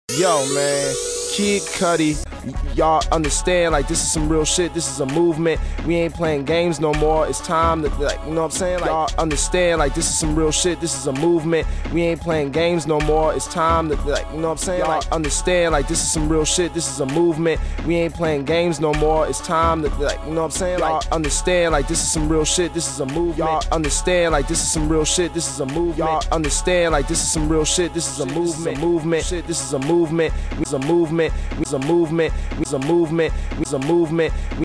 Yo, man, Kid Cudi, y'all understand, like, this is some real shit, this is a movement, we ain't playing games no more, it's time to, like, you know what I'm saying, like, y'all understand, like, this is some real shit, this is a movement, we ain't playing games no more, it's time to, like, you know what I'm saying, y'all understand, like, this is some real shit, this is a movement, we ain't playing games no more, it's time to, like, you know what I'm saying, y'all understand, like, this is some real shit, this is a movement, y'all understand, like, this is some real shit, this is a movement, y'all understand, like, this is some real shit, this is a movement, shit, this is a movement, we's a movement, we's a movement, we's a movement, we's a movement.